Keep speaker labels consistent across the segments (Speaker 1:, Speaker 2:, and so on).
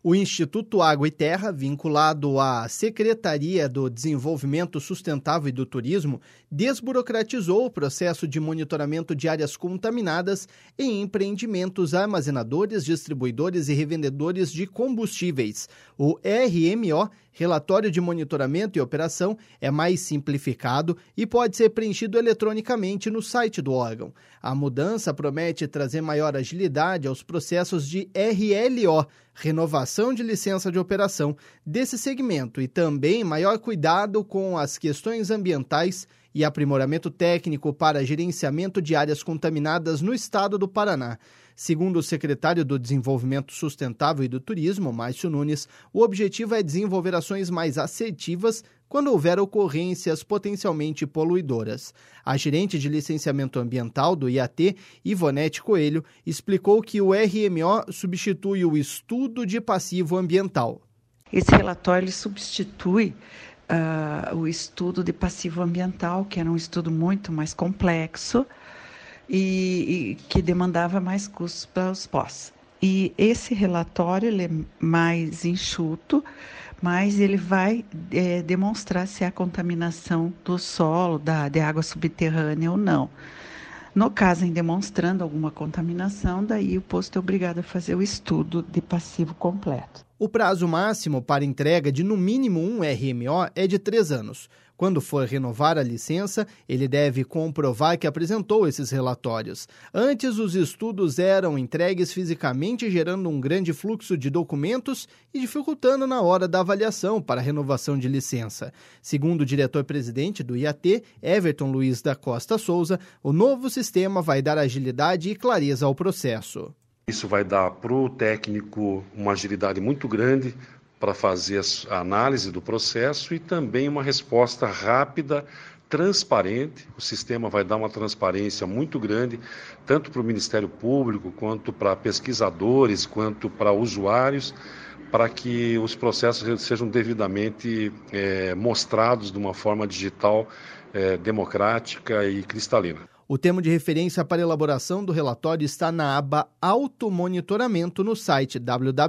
Speaker 1: O Instituto Água e Terra, vinculado à Secretaria do Desenvolvimento Sustentável e do Turismo, desburocratizou o processo de monitoramento de áreas contaminadas em empreendimentos armazenadores, distribuidores e revendedores de combustíveis. O RMO, Relatório de Monitoramento e Operação, é mais simplificado e pode ser preenchido eletronicamente no site do órgão. A mudança promete trazer maior agilidade aos processos de RLO, renovação de licença de operação, desse segmento e também maior cuidado com as questões ambientais e aprimoramento técnico para gerenciamento de áreas contaminadas no estado do Paraná. Segundo o secretário do Desenvolvimento Sustentável e do Turismo, Márcio Nunes, o objetivo é desenvolver ações mais assertivas quando houver ocorrências potencialmente poluidoras. A gerente de licenciamento ambiental do IAT, Ivonete Coelho, explicou que o RMO substitui o estudo de passivo ambiental.
Speaker 2: Esse relatório ele substitui o estudo de passivo ambiental, que era um estudo muito mais complexo e que demandava mais custos para os pós. E esse relatório ele é mais enxuto, mas ele vai demonstrar se há contaminação do solo, de água subterrânea ou não. No caso, em demonstrando alguma contaminação, daí o posto é obrigado a fazer o estudo de passivo completo.
Speaker 1: O prazo máximo para entrega de no mínimo um RMO é de 3 anos. Quando for renovar a licença, ele deve comprovar que apresentou esses relatórios. Antes, os estudos eram entregues fisicamente, gerando um grande fluxo de documentos e dificultando na hora da avaliação para a renovação de licença. Segundo o diretor-presidente do IAT, Everton Luiz da Costa Souza, o novo sistema vai dar agilidade e clareza ao processo.
Speaker 3: Isso vai dar para o técnico uma agilidade muito grande para fazer a análise do processo e também uma resposta rápida, transparente. O sistema vai dar uma transparência muito grande, tanto para o Ministério Público, quanto para pesquisadores, quanto para usuários, para que os processos sejam devidamente mostrados de uma forma digital, democrática e cristalina.
Speaker 1: O termo de referência para elaboração do relatório está na aba Automonitoramento no site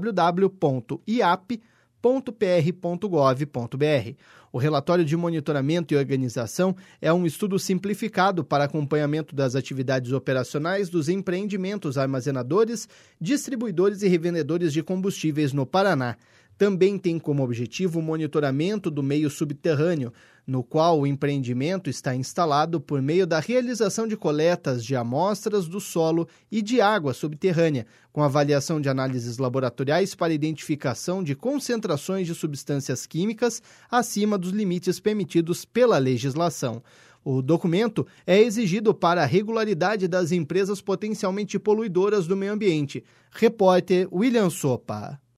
Speaker 1: www.iap.pr.gov.br. O relatório de monitoramento e organização é um estudo simplificado para acompanhamento das atividades operacionais dos empreendimentos armazenadores, distribuidores e revendedores de combustíveis no Paraná. Também tem como objetivo o monitoramento do meio subterrâneo, no qual o empreendimento está instalado por meio da realização de coletas de amostras do solo e de água subterrânea, com avaliação de análises laboratoriais para identificação de concentrações de substâncias químicas acima dos limites permitidos pela legislação. O documento é exigido para a regularidade das empresas potencialmente poluidoras do meio ambiente. Repórter William Sopa.